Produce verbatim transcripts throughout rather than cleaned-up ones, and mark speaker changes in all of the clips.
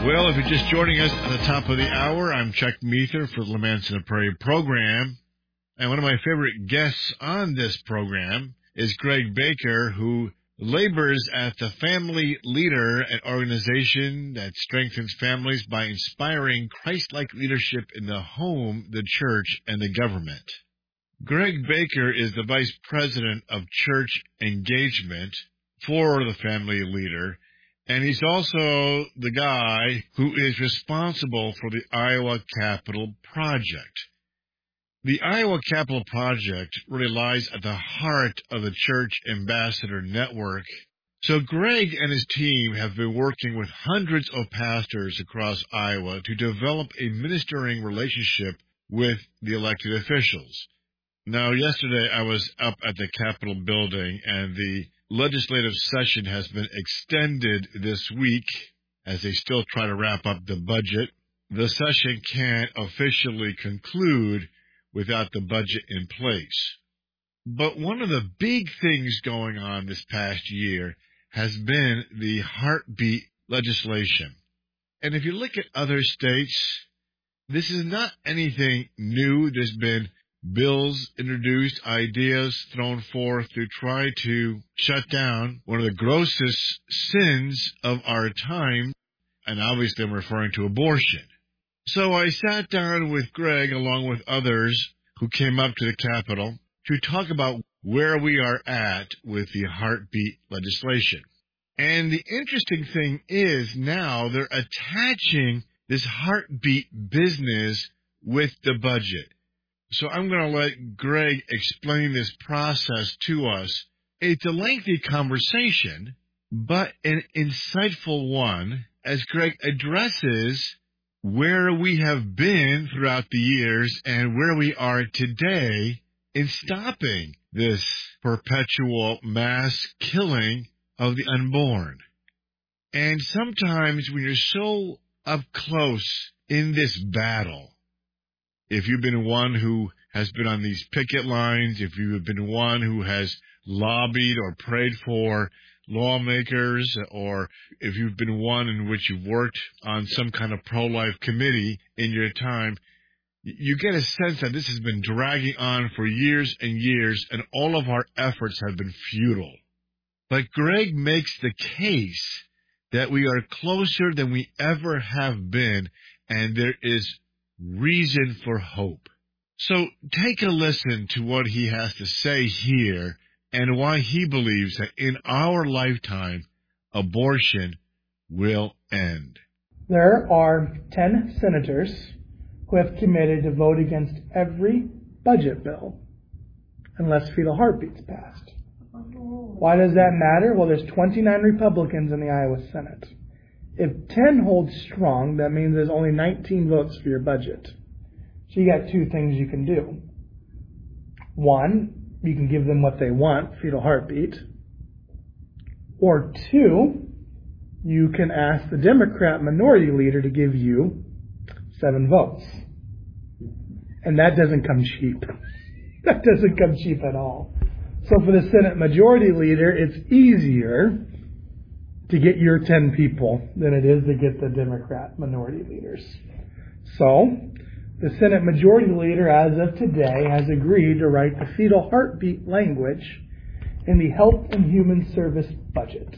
Speaker 1: Well, if you're just joining us at the top of the hour, I'm Chuck Meether for the Lamanson and Prairie program. And one of my favorite guests on this program is Greg Baker, who labors as the family leader, an organization that strengthens families by inspiring Christ-like leadership in the home, the church, and the government. Greg Baker is the vice president of church engagement for the family leader, and he's also the guy who is responsible for the Iowa Capitol Project. The Iowa Capitol Project really lies at the heart of the Church Ambassador Network. So Greg and his team have been working with hundreds of pastors across Iowa to develop a ministering relationship with the elected officials. Now, yesterday I was up at the Capitol building, and the legislative session has been extended this week as they still try to wrap up the budget. The session can't officially conclude without the budget in place. But one of the big things going on this past year has been the heartbeat legislation. And if you look at other states, this is not anything new. There's been bills introduced, ideas thrown forth to try to shut down one of the grossest sins of our time, and obviously I'm referring to abortion. So I sat down with Greg, along with others who came up to the Capitol, to talk about where we are at with the heartbeat legislation. And the interesting thing is now they're attaching this heartbeat business with the budget. So I'm going to let Greg explain this process to us. It's a lengthy conversation, but an insightful one, as Greg addresses where we have been throughout the years and where we are today in stopping this perpetual mass killing of the unborn. And sometimes when you're so up close in this battle, if you've been one who has been on these picket lines, if you've been one who has lobbied or prayed for lawmakers, or if you've been one in which you've worked on some kind of pro-life committee in your time, you get a sense that this has been dragging on for years and years, and all of our efforts have been futile. But Greg makes the case that we are closer than we ever have been, and there is reason for hope. So take a listen to what he has to say here and why he believes that in our lifetime, abortion will end.
Speaker 2: There are ten senators who have committed to vote against every budget bill unless fetal heartbeat's passed. Why does that matter? Well, there's twenty-nine Republicans in the Iowa Senate. If ten hold strong, that means there's only nineteen votes for your budget. So you got two things you can do. One, you can give them what they want, fetal heartbeat. Or two, you can ask the Democrat minority leader to give you seven votes. And that doesn't come cheap. That doesn't come cheap at all. So for the Senate majority leader, it's easier to get your ten people than it is to get the Democrat minority leaders. So, the Senate majority leader, as of today, has agreed to write the fetal heartbeat language in the Health and Human Service budget.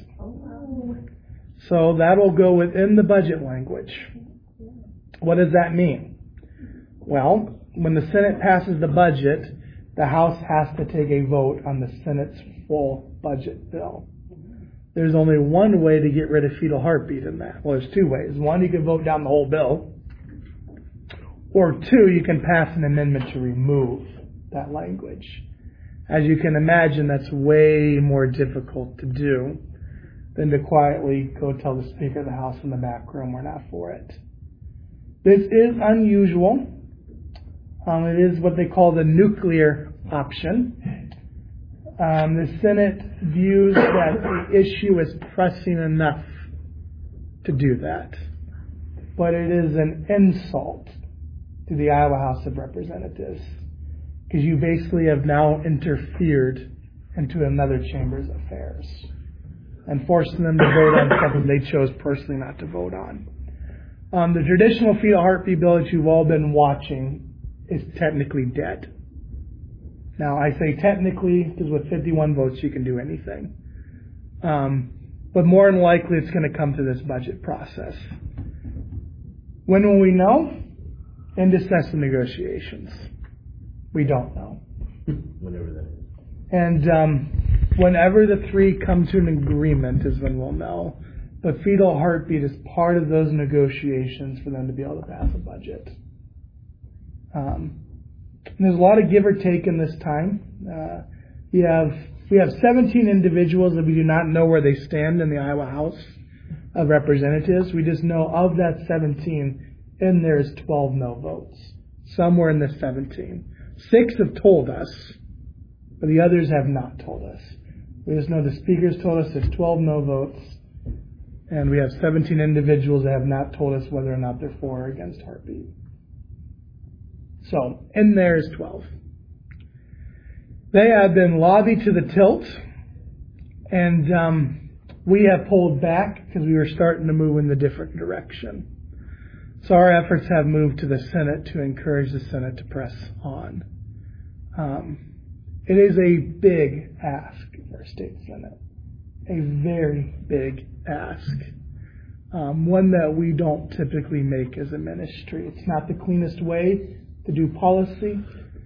Speaker 2: So that'll go within the budget language. What does that mean? Well, when the Senate passes the budget, the House has to take a vote on the Senate's full budget bill. There's only one way to get rid of fetal heartbeat in that. Well, there's two ways. One, you can vote down the whole bill. Or two, you can pass an amendment to remove that language. As you can imagine, that's way more difficult to do than to quietly go tell the Speaker of the House in the back room we're not for it. This is unusual. Um, it is what they call the nuclear option. Um, the Senate views that the issue is pressing enough to do that. But it is an insult to the Iowa House of Representatives, because you basically have now interfered into another chamber's affairs and forcing them to vote on something they chose personally not to vote on. Um, the traditional fetal heartbeat bill that you've all been watching is technically dead. Now, I say technically because with fifty-one votes you can do anything. Um, but more than likely it's going to come to this budget process. When will we know? In discuss the negotiations. We don't know.
Speaker 3: Whenever that is.
Speaker 2: And um, whenever the three come to an agreement is when we'll know. But fetal heartbeat is part of those negotiations for them to be able to pass a budget. Um, and there's a lot of give or take in this time. Uh, we have we have seventeen individuals that we do not know where they stand in the Iowa House of Representatives. We just know of that seventeen, and there's twelve no votes. Somewhere in the seventeen. Six have told us, but the others have not told us. We just know the speakers told us there's twelve no votes, and we have seventeen individuals that have not told us whether or not they're for or against heartbeat. So, in there is twelve. They have been lobbied to the tilt, and um, we have pulled back because we were starting to move in the different direction. So our efforts have moved to the Senate to encourage the Senate to press on. Um, it is a big ask for a state Senate. A very big ask. Um, one that we don't typically make as a ministry. It's not the cleanest way to do policy.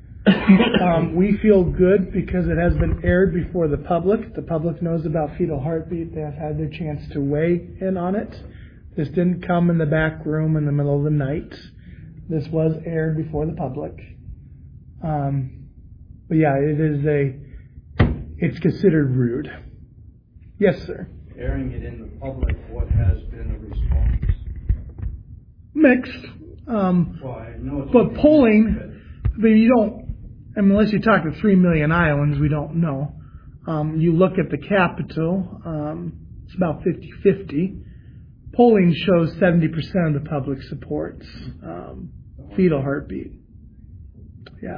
Speaker 2: um, we feel good because it has been aired before the public. The public knows about fetal heartbeat. They have had their chance to weigh in on it. This didn't come in the back room in the middle of the night. This was aired before the public. Um, but yeah, it is a, it's considered rude. Yes, sir.
Speaker 4: Airing it in the public, what has been the response?
Speaker 2: Mixed. Um,
Speaker 4: well, I know it's
Speaker 2: but polling, I mean, you don't, I mean, unless you talk to three million Iowans, we don't know. Um, you look at the Capitol, um, it's about fifty-fifty. Polling shows seventy percent of the public supports um, fetal heartbeat. Yeah.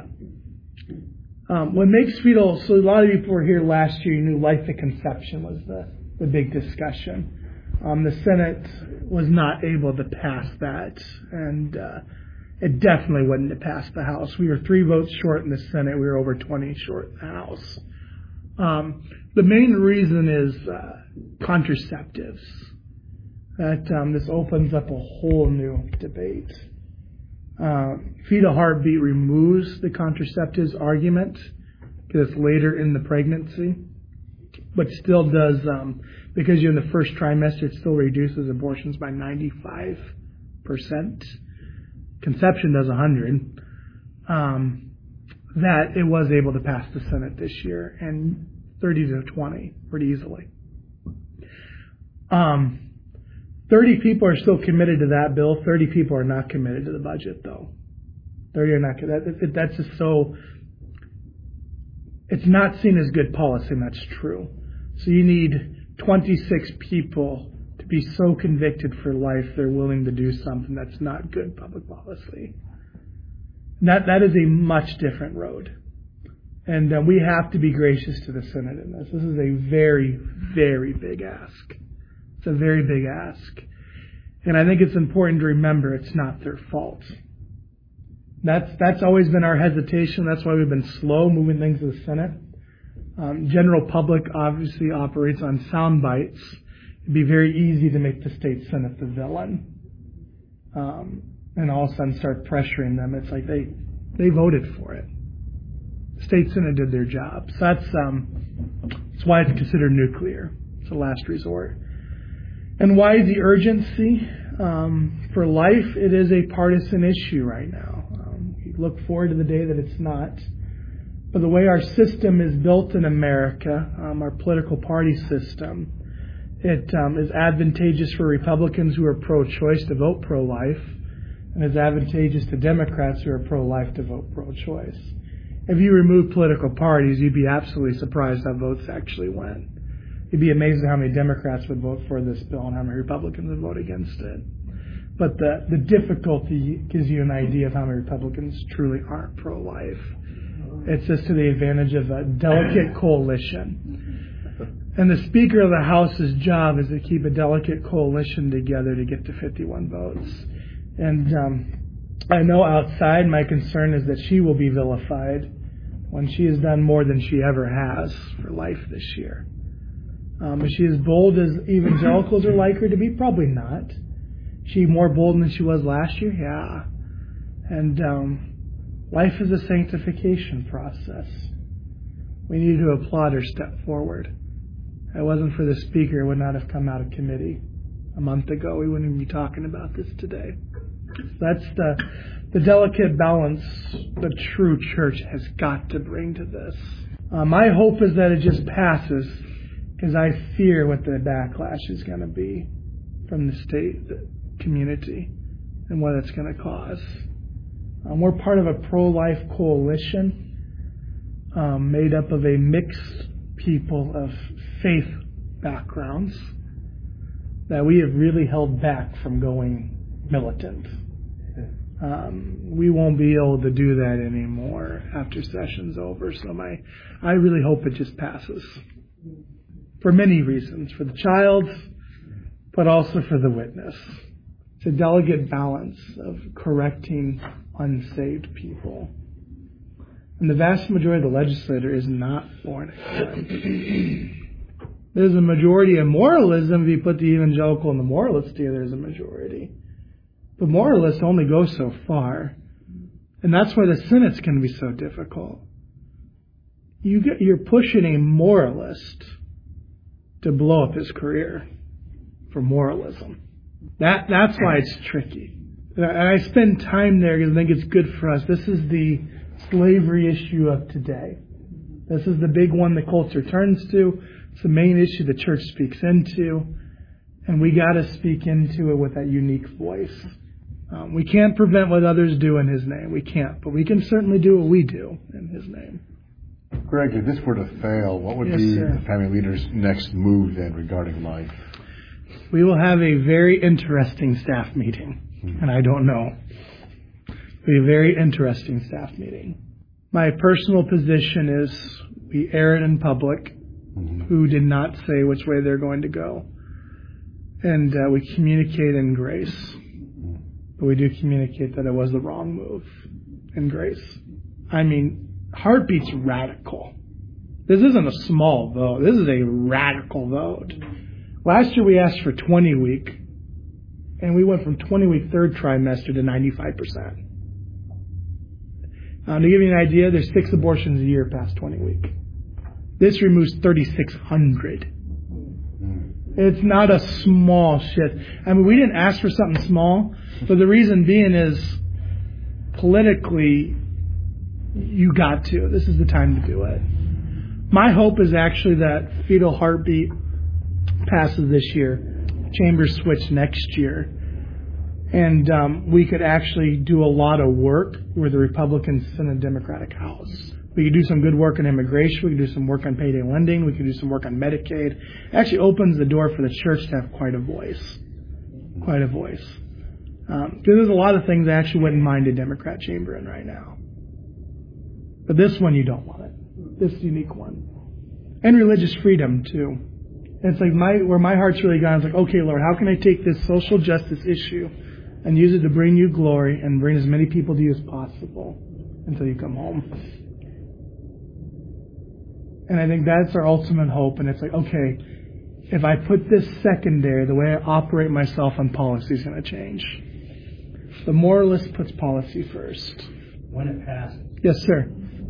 Speaker 2: Um, what makes fetal, so a lot of people were here last year, you knew life at conception was the, the big discussion. Um, the Senate was not able to pass that, and uh, it definitely wouldn't have passed the House. We were three votes short in the Senate. We were over twenty short in the House. Um, the main reason is uh, contraceptives. That um, this opens up a whole new debate. Um, fetal heartbeat removes the contraceptives argument because it's later in the pregnancy, but still does, um, because you're in the first trimester, it still reduces abortions by ninety-five percent. Conception does one hundred. Um, that it was able to pass the Senate this year, and thirty to twenty pretty easily. Um, thirty people are still committed to that bill. thirty people are not committed to the budget, though. thirty are not. That, that's just so. It's not seen as good policy, and that's true. So you need twenty-six people to be so convicted for life they're willing to do something that's not good public policy. That that is a much different road, and uh, we have to be gracious to the Senate in this. This is a very, very big ask. It's a very big ask. And I think it's important to remember it's not their fault. That's that's always been our hesitation. That's why we've been slow moving things to the Senate. Um, general public obviously operates on sound bites. It'd be very easy to make the state Senate the villain. Um, and all of a sudden start pressuring them. It's like they they voted for it. The state Senate did their job. So that's, um, that's why it's considered nuclear. It's a last resort. And why the urgency? Um, for life, it is a partisan issue right now. Um, we look forward to the day that it's not. But the way our system is built in America, um, our political party system, it um, is advantageous for Republicans who are pro-choice to vote pro-life, and is advantageous to Democrats who are pro-life to vote pro-choice. If you remove political parties, you'd be absolutely surprised how votes actually went. It'd be amazing how many Democrats would vote for this bill and how many Republicans would vote against it. But the, the difficulty gives you an idea of how many Republicans truly aren't pro-life. It's just to the advantage of a delicate coalition. And the Speaker of the House's job is to keep a delicate coalition together to get to fifty-one votes. And um, I know outside my concern is that she will be vilified when she has done more than she ever has for life this year. Um, is she as bold as evangelicals are like her to be? Probably not. She more bold than she was last year? Yeah. And um, life is a sanctification process. We need to applaud her step forward. If it wasn't for the speaker, it would not have come out of committee a month ago. We wouldn't even be talking about this today. That's the the delicate balance the true church has got to bring to this. Uh, my hope is that it just passes, because I fear what the backlash is going to be from the state the community and what it's going to cause. Um, we're part of a pro-life coalition um, made up of a mixed people of faith backgrounds that we have really held back from going militant. Um, we won't be able to do that anymore after session's over. So my, I really hope it just passes for many reasons, for the child, but also for the witness. It's a delicate balance of correcting unsaved people. And the vast majority of the legislature is not born again. There's a majority of moralism. If you put the evangelical and the moralist together, there's a majority. But moralists only go so far. And that's why the Senate's can be so difficult. You get, you're pushing a moralist to blow up his career for moralism. That That's why it's tricky. And I spend time there because I think it's good for us. This is the slavery issue of today. This is the big one the culture turns to. It's the main issue the church speaks into. And we got to speak into it with that unique voice. Um, we can't prevent what others do in His name. We can't. But we can certainly do what we do in His name.
Speaker 3: Greg, if this were to fail, what would
Speaker 2: Yes,
Speaker 3: be
Speaker 2: sir.
Speaker 3: the family leader's next move then regarding life?
Speaker 2: We will have a very interesting staff meeting. Mm-hmm. And I don't know. It'll be a very interesting staff meeting. My personal position is we air it in public. Mm-hmm. Who did not say which way they're going to go. And uh, we communicate in grace. But we do communicate that it was the wrong move in grace. I mean, Heartbeat's radical. This isn't a small vote. This is a radical vote. Last year we asked for twenty week, and we went from twenty week third trimester to ninety-five percent. Um, to give you an idea, there's six abortions a year past twenty week. This removes thirty-six hundred. It's not a small shift. I mean, we didn't ask for something small, but the reason being is politically, you got to. This is the time to do it. My hope is actually that fetal heartbeat passes this year, chambers switch next year, and um, we could actually do a lot of work with the Republican Senate Democratic House. We could do some good work on immigration. We could do some work on payday lending. We could do some work on Medicaid. It actually opens the door for the church to have quite a voice. Quite a voice. Um, because there's a lot of things I actually wouldn't mind a Democrat chamber in right now. But this one, you don't want it. This unique one. And religious freedom, too. It's like my where my heart's really gone. It's like, okay, Lord, how can I take this social justice issue and use it to bring you glory and bring as many people to you as possible until you come home? And I think that's our ultimate hope. And it's like, okay, if I put this secondary, the way I operate myself on policy is going to change. The moralist puts policy first.
Speaker 4: When it passes,
Speaker 2: Yes, sir.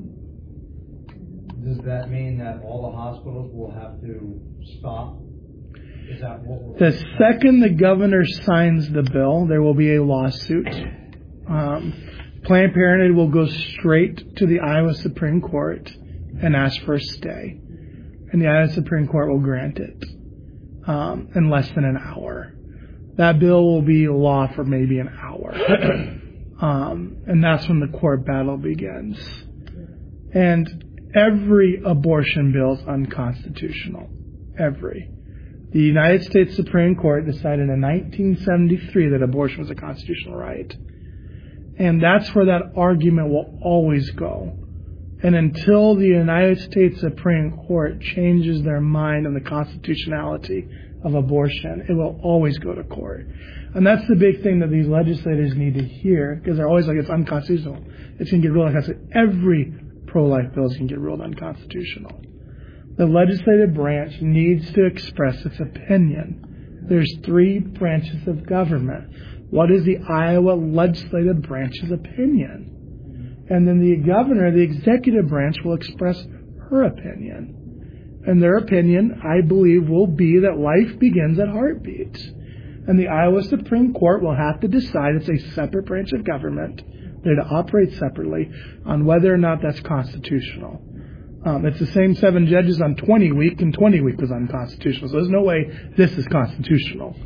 Speaker 4: does that mean that all the hospitals will have to stop? Is that what we're...
Speaker 2: The second the governor signs the bill, there will be a lawsuit. Um, Planned Parenthood will go straight to the Iowa Supreme Court and ask for a stay. And the Iowa Supreme Court will grant it um, in less than an hour. That bill will be law for maybe an hour. um, and that's when the court battle begins. And every abortion bill is unconstitutional. Every. The United States Supreme Court decided in nineteen seventy-three that abortion was a constitutional right. And that's where that argument will always go. And until the United States Supreme Court changes their mind on the constitutionality of abortion, it will always go to court. And that's the big thing that these legislators need to hear, because they're always like, it's unconstitutional. It's going to get ruled unconstitutional. Every pro-life bill is going to get ruled unconstitutional. The legislative branch needs to express its opinion. There's three branches of government. What is the Iowa legislative branch's opinion? And then the governor, the executive branch, will express her opinion. And their opinion, I believe, will be that life begins at heartbeat. And the Iowa Supreme Court will have to decide, it's a separate branch of government, they're to operate separately, on whether or not that's constitutional. Um, it's the same seven judges on twenty week, and twenty week was unconstitutional. So there's no way this is constitutional.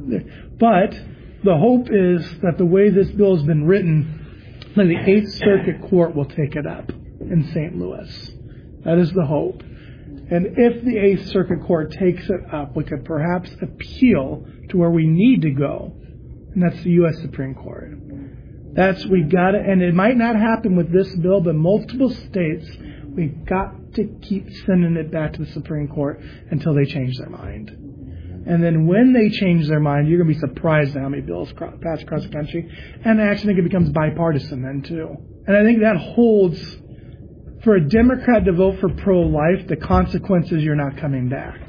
Speaker 2: But the hope is that the way this bill has been written, that the Eighth Circuit Court will take it up in Saint Louis. That is the hope. And if the Eighth Circuit Court takes it up, we could perhaps appeal to where we need to go, and that's the U S Supreme Court. That's, we got to, and it might not happen with this bill, but multiple states, we've got to keep sending it back to the Supreme Court until they change their mind. And then when they change their mind, you're going to be surprised at how many bills pass across the country. And I actually think it becomes bipartisan then, too. And I think that holds, for a Democrat to vote for pro-life, the consequence is you're not coming back.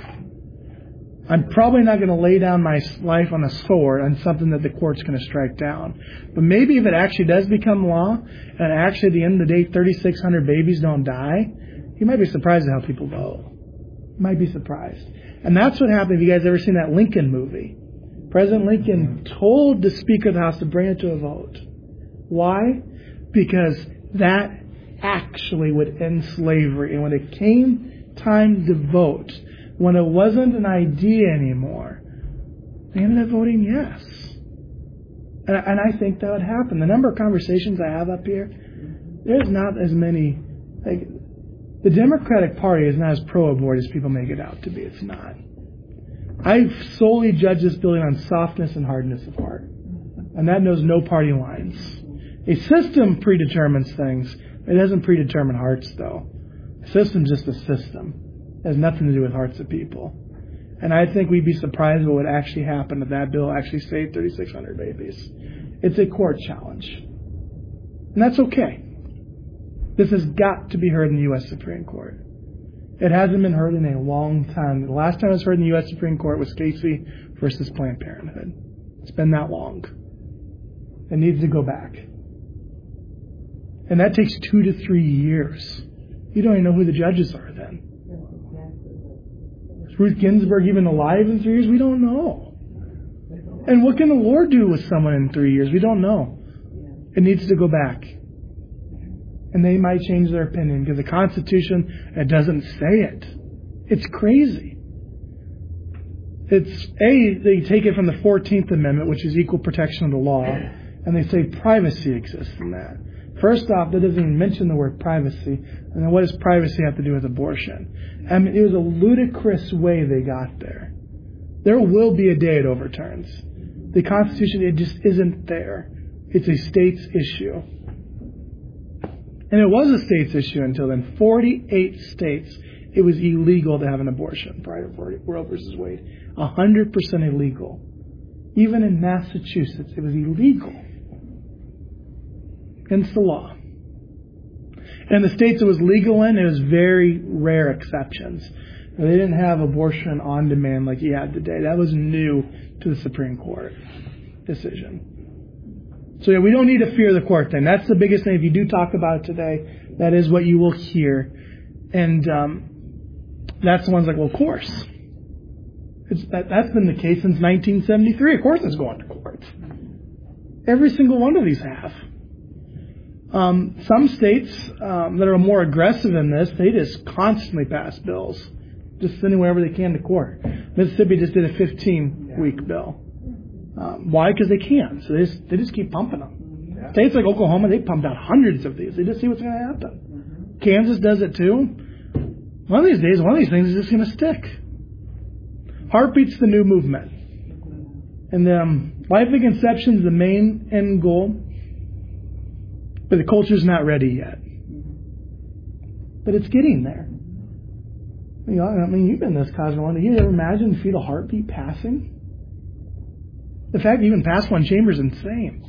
Speaker 2: I'm probably not going to lay down my life on a sword on something that the court's going to strike down. But maybe if it actually does become law, and actually at the end of the day, thirty-six hundred babies don't die, you might be surprised at how people vote. You might be surprised. And that's what happened if you guys ever seen that Lincoln movie. President Lincoln told the Speaker of the House to bring it to a vote. Why? Because that actually would end slavery. And when it came time to vote, when it wasn't an idea anymore, they ended up voting yes. And, and I think that would happen. The number of conversations I have up here, there's not as many. Like, the Democratic Party is not as pro-abort as people make it out to be. It's not. I solely judge this building on softness and hardness of heart. And that knows no party lines. A system predetermines things. It doesn't predetermine hearts, though. A system's just a system. It has nothing to do with hearts of people. And I think we'd be surprised what would actually happen if that bill actually saved thirty-six hundred babies. It's a court challenge. And that's okay. This has got to be heard in the U S Supreme Court. It hasn't been heard in a long time. The last time it was heard in the U S Supreme Court was Casey versus Planned Parenthood. It's been that long. It needs to go back. And that takes two to three years. You don't even know who the judges are then. Is Ruth Ginsburg even alive in three years? We don't know. And what can the Lord do with someone in three years? We don't know. It needs to go back. And they might change their opinion because the Constitution, it doesn't say it. It's crazy. It's, A, they take it from the fourteenth Amendment, which is equal protection of the law, and they say privacy exists in that. First off, that doesn't even mention the word privacy. And then what does privacy have to do with abortion? I mean, it was a ludicrous way they got there. There will be a day it overturns. The Constitution, it just isn't there. It's a state's issue. And it was a state's issue until then. forty-eight states, it was illegal to have an abortion prior to Roe versus Wade. one hundred percent illegal. Even in Massachusetts, it was illegal. Against the law. And the states it was legal in, it was very rare exceptions. They didn't have abortion on demand like you had today. That was new to the Supreme Court decision. So yeah, we don't need to fear the court thing. That's the biggest thing. If you do talk about it today, that is what you will hear. And um, that's the one's like, well, of course. It's, that, that's been the case since nineteen seventy-three. Of course it's going to court. Every single one of these have. Um, some states um, that are more aggressive in this, they just constantly pass bills. Just sending wherever they can to court. Mississippi just did a fifteen-week bill. Um, why? Because they can. So they just, they just keep pumping them. Yeah. States like Oklahoma, they pumped out hundreds of these. They just see what's going to happen. Mm-hmm. Kansas does it too. One of these days, one of these things is just going to stick. Heartbeat's the new movement. And um, life at conception is the main end goal. But the culture's not ready yet. But it's getting there. You know, I mean, you've been in this cosmology. Can you ever imagine fetal heartbeat passing? The fact that you even pass one chamber is insane.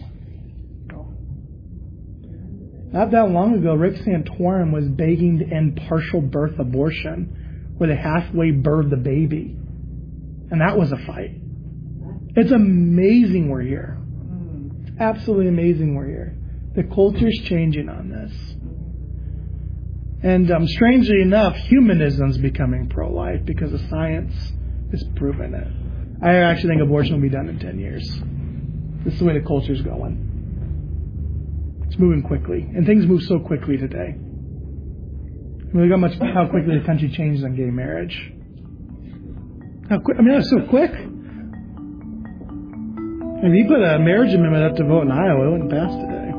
Speaker 2: Not that long ago, Rick Santorum was begging to end partial birth abortion, where they halfway birthed the baby. And that was a fight. It's amazing we're here. It's absolutely amazing we're here. The culture's changing on this. And um, strangely enough, humanism's becoming pro-life because the science is proving it. I actually think abortion will be done in ten years. This is the way the culture's going. It's moving quickly. And things move so quickly today. I mean, look how much, how quickly the country changed on gay marriage. How quick, I mean, that's so quick. If you put a marriage amendment up to vote in Iowa, it wouldn't pass today.